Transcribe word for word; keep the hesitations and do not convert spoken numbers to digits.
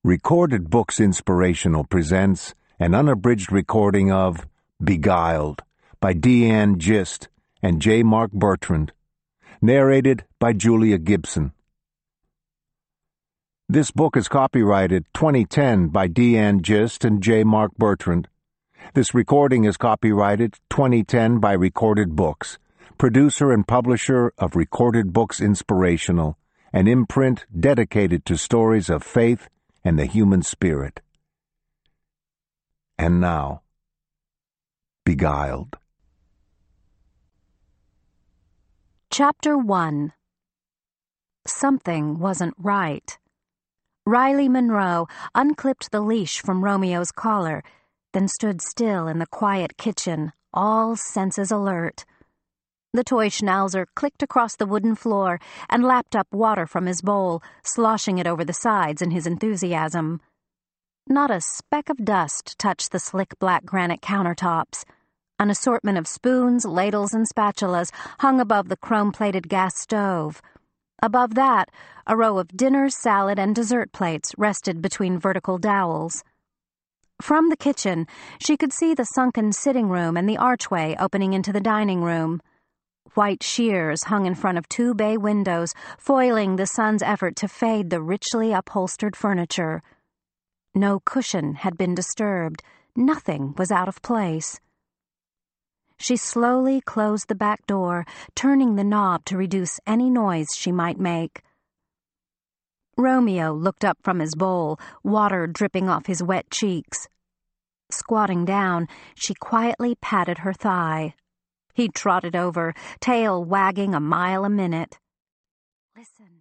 Recorded Books Inspirational presents an unabridged recording of Beguiled by Deanne Gist and J. Mark Bertrand, narrated by Julia Gibson. This book is copyrighted twenty ten by Deanne Gist and J. Mark Bertrand. This recording is copyrighted twenty ten by Recorded Books, producer and publisher of Recorded Books Inspirational, an imprint dedicated to stories of faith and the human spirit. And now, Beguiled. Chapter one. Something wasn't right. Riley Monroe unclipped the leash from Romeo's collar, then stood still in the quiet kitchen, all senses alert. The toy schnauzer clicked across the wooden floor and lapped up water from his bowl, sloshing it over the sides in his enthusiasm. Not a speck of dust touched the slick black granite countertops. An assortment of spoons, ladles, and spatulas hung above the chrome-plated gas stove. Above that, a row of dinner, salad, and dessert plates rested between vertical dowels. From the kitchen, she could see the sunken sitting room and the archway opening into the dining room. White shears hung in front of two bay windows, foiling the sun's effort to fade the richly upholstered furniture. No cushion had been disturbed. Nothing was out of place. She slowly closed the back door, turning the knob to reduce any noise she might make. Romeo looked up from his bowl, water dripping off his wet cheeks. Squatting down, she quietly patted her thigh. He trotted over, tail wagging a mile a minute. "Listen,"